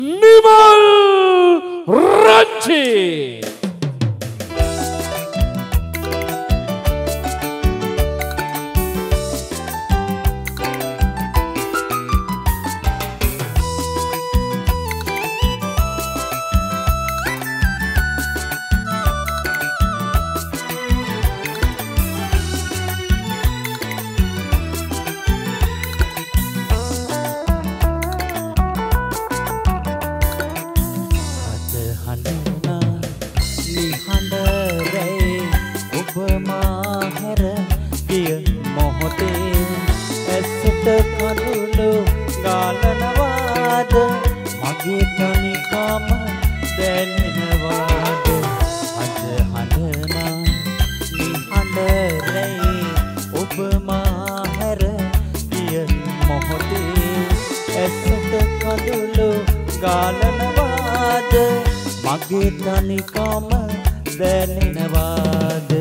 නිමල් රංචි මගේ තනිකම දැනෙනවාද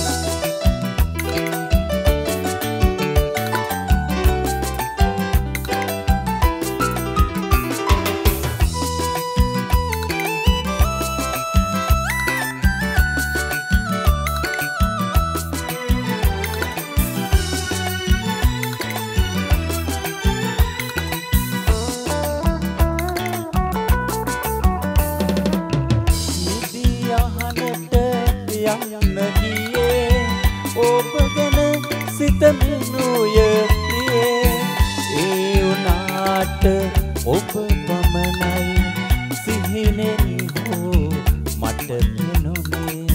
ඔබ පමණයි සිහිනෙන් හෝ මට පෙනුනේ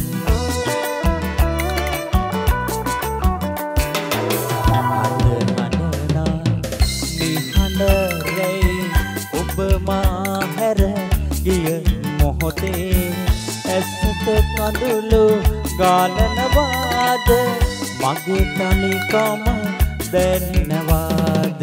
අඬනා නිහඬ රැයි ඔබ මා හැර ගිය මොහොතේ ඇසට කඳුළු ගාලනවාද මගේ තනිකම දැනෙනවාද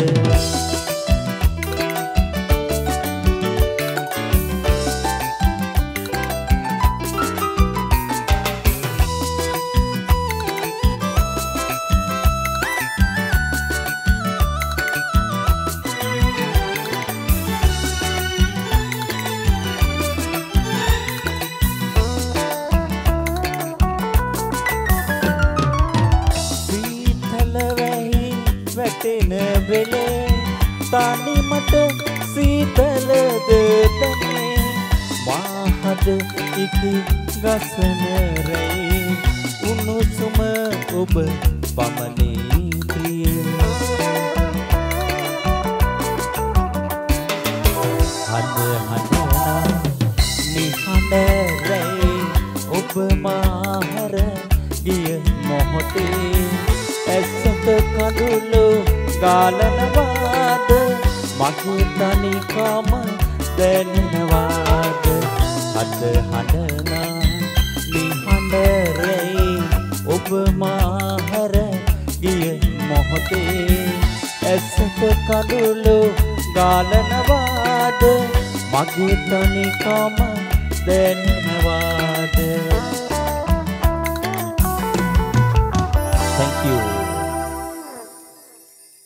තනිමට සීතලද දැනේ මාහද ඉකි ගසන රැයි උණුසුම ඔබ පමණේ ප්‍රිය හඬනා නිහඬ රැයි ඔබ මාහර ගිය මොහොතේ ඇසට කඳුළු ගාලනවාද මගේ තනිකම දැනෙනවාද අද හඬනා නිහඬ රැයි ඔබ මා හැර ගිය මොහොතේ ඇසට කඳුළු ගාලනවාද මගේ තනිකම දැනෙනවාද Thank you